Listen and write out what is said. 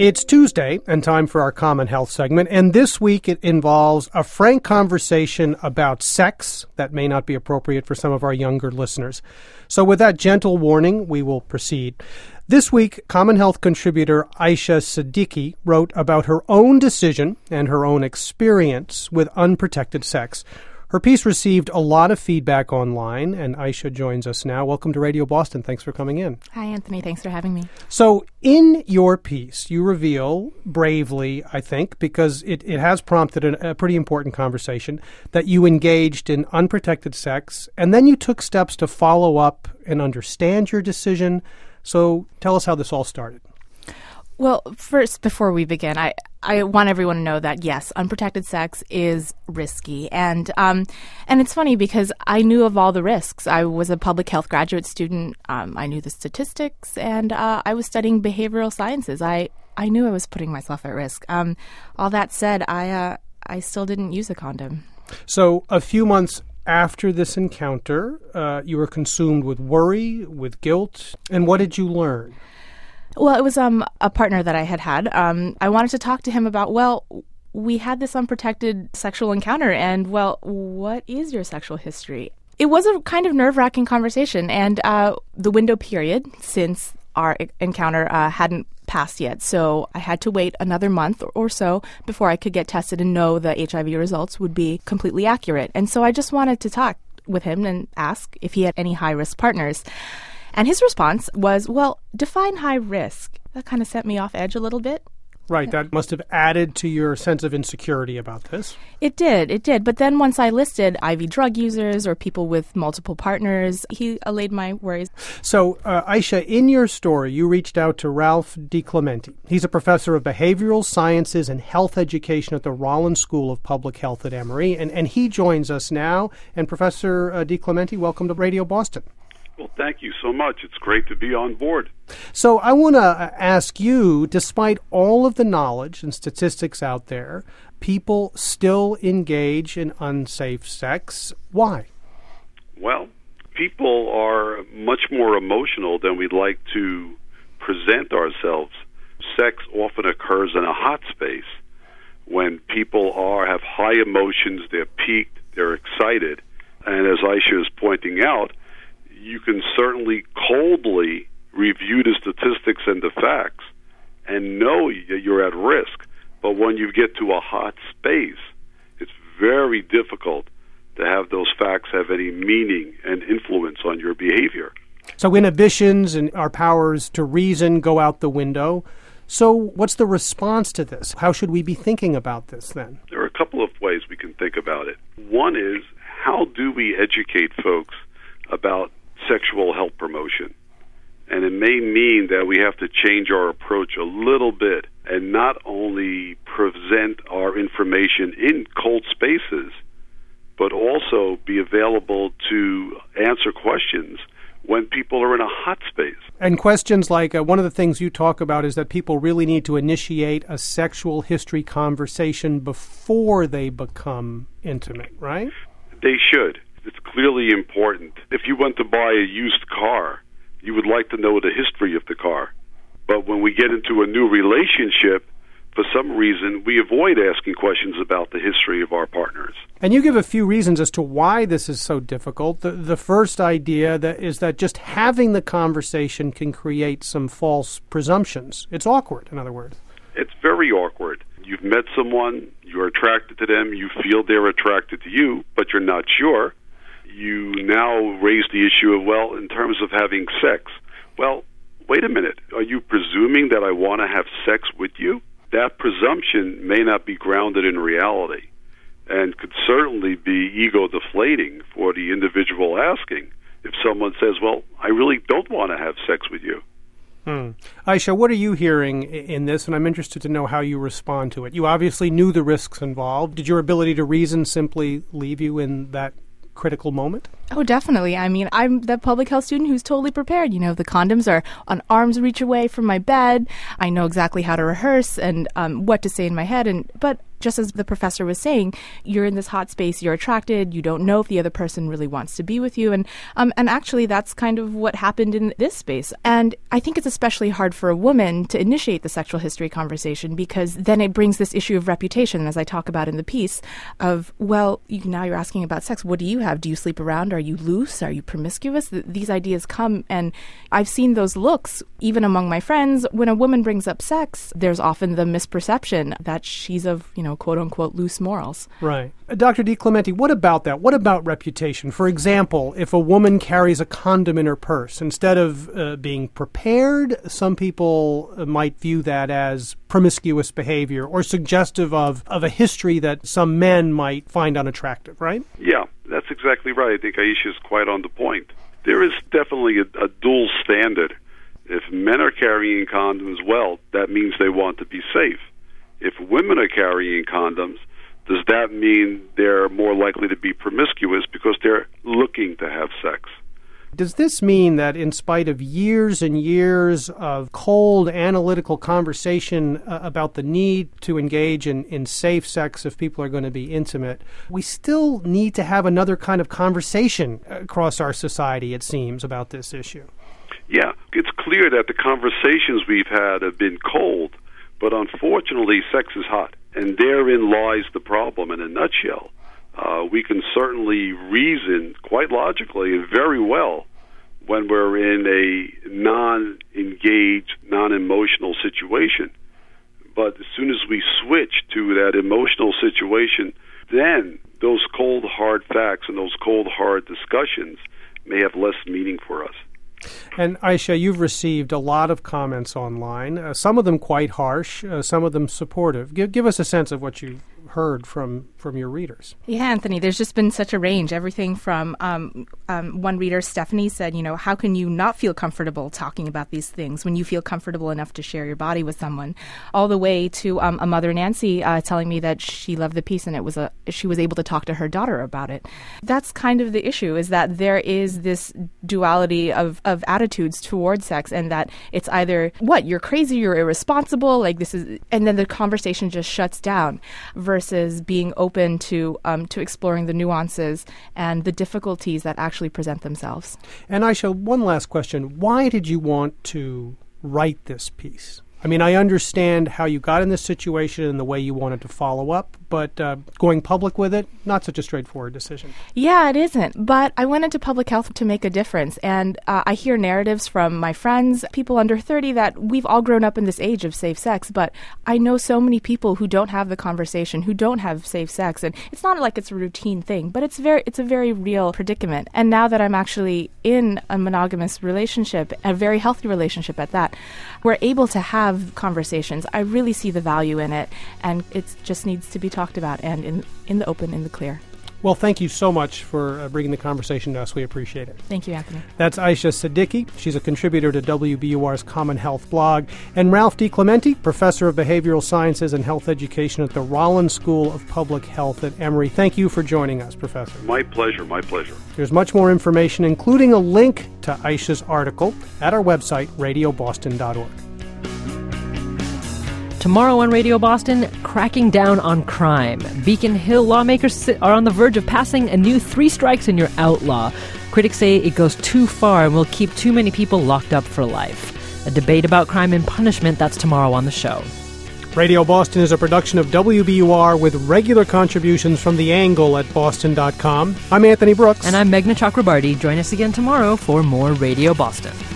It's Tuesday and time for our Common Health segment, and this week it involves a frank conversation about sex that may not be appropriate for some of our younger listeners. So with that gentle warning, we will proceed. This week, Common Health contributor Aisha Siddiqui wrote about her own decision and her own experience with unprotected sex. Her piece received a lot of feedback online, and Aisha joins us now. Welcome to Radio Boston. Thanks for coming in. Hi, Anthony. Thanks for having me. So in your piece, you reveal bravely, I think, because it has prompted a pretty important conversation, that you engaged in unprotected sex, and then you took steps to follow up and understand your decision. So tell us how this all started. Well, first, before we begin, I want everyone to know that, yes, unprotected sex is risky. And it's funny because I knew of all the risks. I was a public health graduate student. I knew the statistics, and I was studying behavioral sciences. I knew I was putting myself at risk. All that said, I still didn't use a condom. So a few months after this encounter, you were consumed with worry, with guilt. And what did you learn? Well, it was a partner that I had. I wanted to talk to him about, we had this unprotected sexual encounter, and, what is your sexual history? It was a kind of nerve-wracking conversation, and the window period since our encounter hadn't passed yet, so I had to wait another month or so before I could get tested and know the HIV results would be completely accurate. And so I just wanted to talk with him and ask if he had any high-risk partners. And his response was, define high risk. That kind of set me off edge a little bit. Right. That must have added to your sense of insecurity about this. It did. But then once I listed IV drug users or people with multiple partners, he allayed my worries. So, Aisha, in your story, you reached out to Ralph DiClemente. He's a professor of behavioral sciences and health education at the Rollins School of Public Health at Emory. And he joins us now. And Professor DiClemente, welcome to Radio Boston. Well, thank you so much. It's great to be on board. So I want to ask you, despite all of the knowledge and statistics out there, people still engage in unsafe sex. Why? Well, people are much more emotional than we'd like to present ourselves. Sex often occurs in a hot space when people have high emotions, they're peaked, they're excited. And as Aisha is pointing out, you can certainly coldly review the statistics and the facts and know that you're at risk. But when you get to a hot space, it's very difficult to have those facts have any meaning and influence on your behavior. So inhibitions and our powers to reason go out the window. So what's the response to this? How should we be thinking about this then? There are a couple of ways we can think about it. One is, how do we educate folks about sexual health promotion? And it may mean that we have to change our approach a little bit and not only present our information in cold spaces, but also be available to answer questions when people are in a hot space. And questions like, one of the things you talk about is that people really need to initiate a sexual history conversation before they become intimate, right? They should. It's clearly important. If you went to buy a used car, you would like to know the history of the car. But when we get into a new relationship, for some reason, we avoid asking questions about the history of our partners. And you give a few reasons as to why this is so difficult. The first idea is that just having the conversation can create some false presumptions. It's awkward, in other words. It's very awkward. You've met someone, you're attracted to them, you feel they're attracted to you, but you're not sure. You now raise the issue of, in terms of having sex. Well, wait a minute. Are you presuming that I want to have sex with you? That presumption may not be grounded in reality and could certainly be ego-deflating for the individual asking. If someone says, I really don't want to have sex with you. Aisha, what are you hearing in this? And I'm interested to know how you respond to it. You obviously knew the risks involved. Did your ability to reason simply leave you in that critical moment? Oh, definitely. I mean, I'm the public health student who's totally prepared. The condoms are an arm's reach away from my bed. I know exactly how to rehearse and what to say in my head. But just as the professor was saying, you're in this hot space, you're attracted, you don't know if the other person really wants to be with you. And actually, that's kind of what happened in this space. And I think it's especially hard for a woman to initiate the sexual history conversation, because then it brings this issue of reputation, as I talk about in the piece, of, well, now you're asking about sex. What do you have? Do you sleep around? Are you loose? Are you promiscuous? These ideas come, and I've seen those looks even among my friends. When a woman brings up sex, there's often the misperception that she's of, quote-unquote loose morals. Right. Dr. DiClemente, what about that? What about reputation? For example, if a woman carries a condom in her purse, instead of being prepared, some people might view that as promiscuous behavior or suggestive of a history that some men might find unattractive, right? Yeah, that's exactly right. I think Aisha is quite on the point. There is definitely a dual standard. If men are carrying condoms, well, that means they want to be safe. If women are carrying condoms, does that mean they're more likely to be promiscuous because they're looking to have sex? Does this mean that in spite of years and years of cold analytical conversation about the need to engage in safe sex if people are going to be intimate, we still need to have another kind of conversation across our society, it seems, about this issue? Yeah, it's clear that the conversations we've had have been cold. But unfortunately, sex is hot, and therein lies the problem in a nutshell. We can certainly reason quite logically and very well when we're in a non-engaged, non-emotional situation. But as soon as we switch to that emotional situation, then those cold, hard facts and those cold, hard discussions may have less meaning for us. And Aisha, you've received a lot of comments online, some of them quite harsh, some of them supportive. Give us a sense of what you've heard from your readers. Yeah, Anthony, there's just been such a range. Everything from one reader, Stephanie, said, how can you not feel comfortable talking about these things when you feel comfortable enough to share your body with someone? All the way to a mother, Nancy, telling me that she loved the piece and she was able to talk to her daughter about it. That's kind of the issue, is that there is this duality of attitudes towards sex, and that it's either, you're crazy, you're irresponsible, and then the conversation just shuts down, versus being open to exploring the nuances and the difficulties that actually present themselves. And Aisha, one last question. Why did you want to write this piece? I mean, I understand how you got in this situation and the way you wanted to follow up, but going public with it, not such a straightforward decision. Yeah, it isn't. But I went into public health to make a difference. And I hear narratives from my friends, people under 30, that we've all grown up in this age of safe sex. But I know so many people who don't have the conversation, who don't have safe sex. And it's not like it's a routine thing, but it's a very real predicament. And now that I'm actually in a monogamous relationship, a very healthy relationship at that, we're able to have conversations. I really see the value in it, and it just needs to be talked about and in the open, in the clear. Well, thank you so much for bringing the conversation to us. We appreciate it. Thank you, Anthony. That's Aisha Siddiqui. She's a contributor to WBUR's Common Health blog. And Ralph DiClemente, professor of behavioral sciences and health education at the Rollins School of Public Health at Emory. Thank you for joining us, Professor. My pleasure, my pleasure. There's much more information, including a link to Aisha's article, at our website, radioboston.org. Tomorrow on Radio Boston, cracking down on crime. Beacon Hill lawmakers are on the verge of passing a new 3 strikes and you're outlaw. Critics say it goes too far and will keep too many people locked up for life. A debate about crime and punishment, that's tomorrow on the show. Radio Boston is a production of WBUR with regular contributions from The Angle at boston.com. I'm Anthony Brooks. And I'm Meghna Chakrabarty. Join us again tomorrow for more Radio Boston.